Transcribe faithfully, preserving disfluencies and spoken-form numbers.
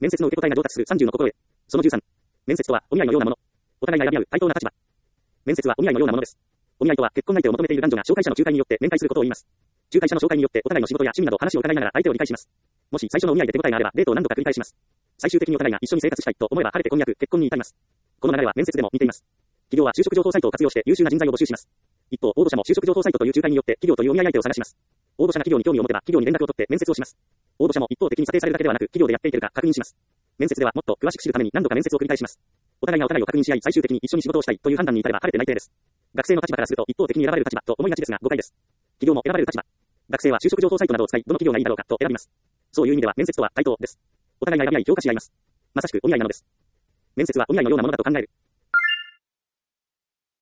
面接の受け答えが上達するさんじゅうの心得。そのじゅうさん。面接とは、お見合いのようなもの。お互いが選び合う対等な立場。面接はお見合いのようなものです。お見合いとは、結婚相手を求めている男女が紹介者の仲介によって面会することを言います。仲介者の紹介によってお互いの仕事や趣味など話を伺いながら相手を理解します。もし最初のお見合いで手応えがあれば、デートを何度か繰り返します。最終的にお互いが一緒に生活したいと思えば晴れて婚約、結婚に至ります。この流れは面接でも似ています。企業は就職情報サイトを活用して優秀な人材を募集します。一方、応募者も就職情報サイトという仲介によって企業というお見合い相手を探します。応募者が企業に興味を持てば企業に連絡を取って面接をします。応募者も一方的に査定されるだけではなく、企業でやっていけるか確認します。面接ではもっと詳しく知るために何度か面接を繰り返します。お互いがお互いを確認し合い、最終的に一緒に仕事をしたいという判断に至れば晴れて内定です。学生の立場からすると一方的に選ばれる立場と思いがちですが誤解です。企業も選ばれる立場。学生は就職情報サイトなどを使い、どの企業がいいだろうかと選びます。そういう意味では面接とは対等です。お互いが選び合い評価し合います。まさしくお見合いなのです。面接はお見合いのようなものだと考える。